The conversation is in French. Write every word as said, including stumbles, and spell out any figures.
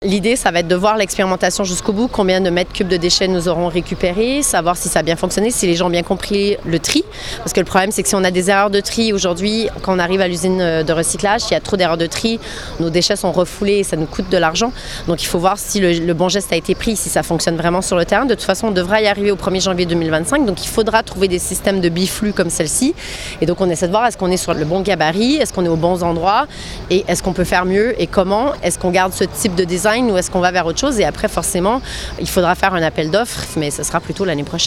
L'idée, ça va être de voir l'expérimentation jusqu'au bout, combien de mètres cubes de déchets nous aurons récupérés, savoir si ça a bien fonctionné, si les gens ont bien compris le tri. Parce que le problème, c'est que si on a des erreurs de tri aujourd'hui, quand on arrive à l'usine de recyclage, s'il y a trop d'erreurs de tri, nos déchets sont refoulés et ça nous coûte de l'argent. Donc il faut voir si le, le bon geste a été pris, si ça fonctionne vraiment sur le terrain. De toute façon, on devra y arriver au premier janvier deux mille vingt-cinq, donc il faudra trouver des systèmes de biflux comme celle-ci. Et donc on essaie de voir est-ce qu'on est sur le bon gabarit, est-ce qu'on est aux bons endroits et est-ce qu'on peut faire mieux et comment, est-ce qu'on garde ce type de design ou est-ce qu'on va vers autre chose et après forcément il faudra faire un appel d'offres mais ce sera plutôt l'année prochaine.